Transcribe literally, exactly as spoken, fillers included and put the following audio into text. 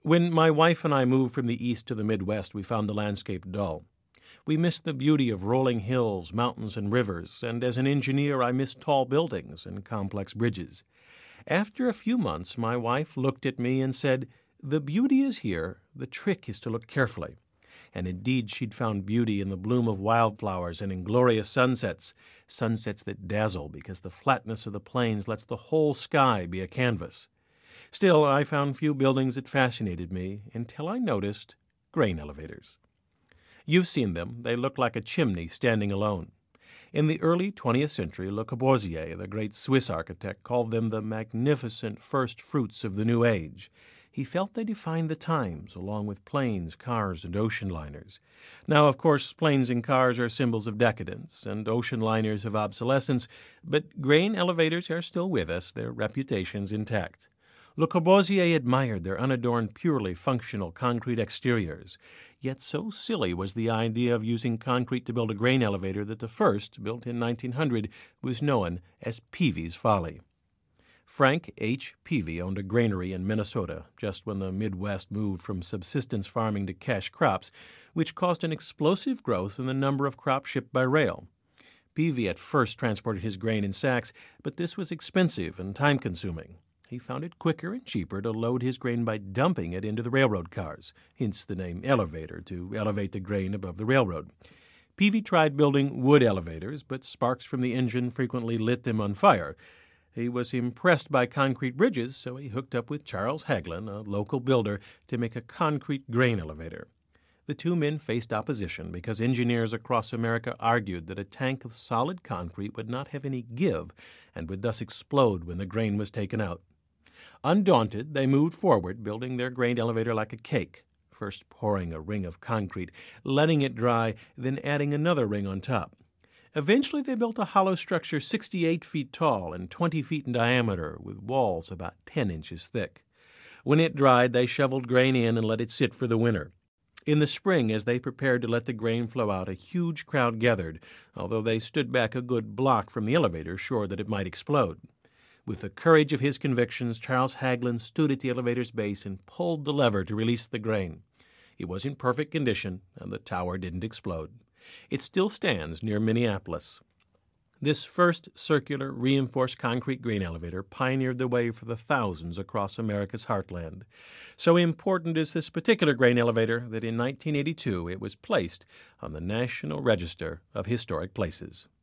When my wife and I moved from the east to the Midwest, we found the landscape dull. We missed the beauty of rolling hills, mountains, and rivers, and as an engineer, I missed tall buildings and complex bridges. After a few months, my wife looked at me and said, "The beauty is here. The trick is to look carefully." And indeed, she'd found beauty in the bloom of wildflowers and in glorious sunsets, sunsets that dazzle because the flatness of the plains lets the whole sky be a canvas. Still, I found few buildings that fascinated me until I noticed grain elevators. You've seen them. They look like a chimney standing alone. In the early twentieth century, Le Corbusier, the great Swiss architect, called them the magnificent first fruits of the new age. He felt they defined the times, along with planes, cars, and ocean liners. Now, of course, planes and cars are symbols of decadence, and ocean liners of obsolescence, but grain elevators are still with us, their reputations intact. Le Corbusier admired their unadorned, purely functional concrete exteriors. Yet so silly was the idea of using concrete to build a grain elevator that the first, built in nineteen hundred, was known as Peavy's Folly. Frank H. Peavy owned a granary in Minnesota just when the Midwest moved from subsistence farming to cash crops, which caused an explosive growth in the number of crops shipped by rail. Peavy at first transported his grain in sacks, but this was expensive and time-consuming. He found it quicker and cheaper to load his grain by dumping it into the railroad cars, hence the name elevator, to elevate the grain above the railroad. Peavy tried building wood elevators, but sparks from the engine frequently lit them on fire. He was impressed by concrete bridges, so he hooked up with Charles Hagelin, a local builder, to make a concrete grain elevator. The two men faced opposition because engineers across America argued that a tank of solid concrete would not have any give and would thus explode when the grain was taken out. Undaunted, they moved forward, building their grain elevator like a cake, first pouring a ring of concrete, letting it dry, then adding another ring on top. Eventually, they built a hollow structure sixty-eight feet tall and twenty feet in diameter, with walls about ten inches thick. When it dried, they shoveled grain in and let it sit for the winter. In the spring, as they prepared to let the grain flow out, a huge crowd gathered, although they stood back a good block from the elevator, sure that it might explode. With the courage of his convictions, Charles Hagelin stood at the elevator's base and pulled the lever to release the grain. It was in perfect condition, and the tower didn't explode. It still stands near Minneapolis. This first circular, reinforced concrete grain elevator pioneered the way for the thousands across America's heartland. So important is this particular grain elevator that in nineteen eighty-two it was placed on the National Register of Historic Places.